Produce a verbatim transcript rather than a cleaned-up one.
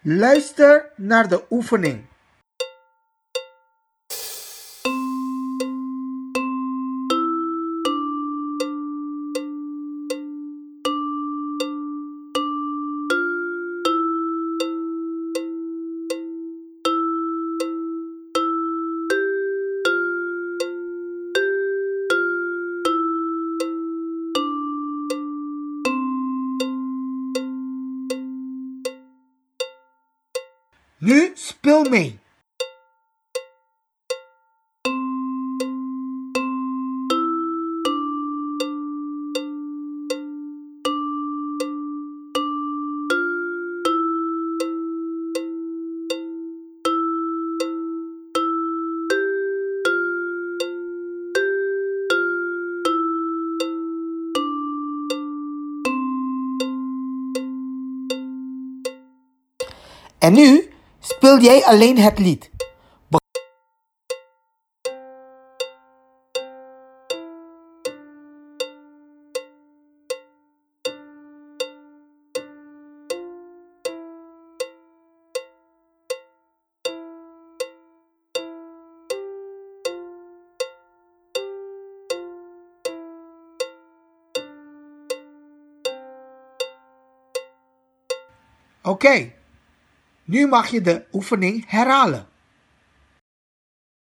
Luister naar de oefening. Nu speel mee. En nu speel jij alleen het lied. Oké, okay. Nu mag je de oefening herhalen.